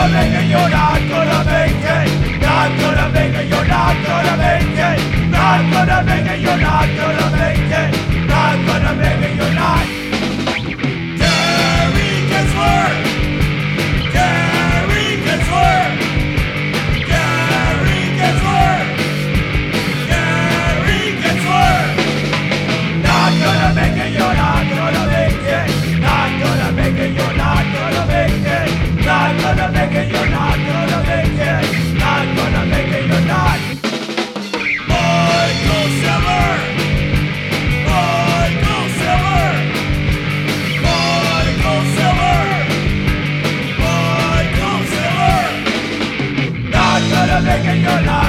gonna make it, you're not gonna make it. Not gonna make it, you're not gonna make it. Not gonna make it, you're not gonna make it. Not gonna make it, you're not. Gary Gensler. Gary Gensler. Gary Gensler. Gary Gensler. Not gonna make it, you're not gonna make it. Not gonna make it, you're not gonna make it. Not gonna make it, you're not gonna make it. Not gonna make it, you're not. Michael Silver. Michael Silver. Michael Silver. Michael Silver. Not gonna make it, you're not.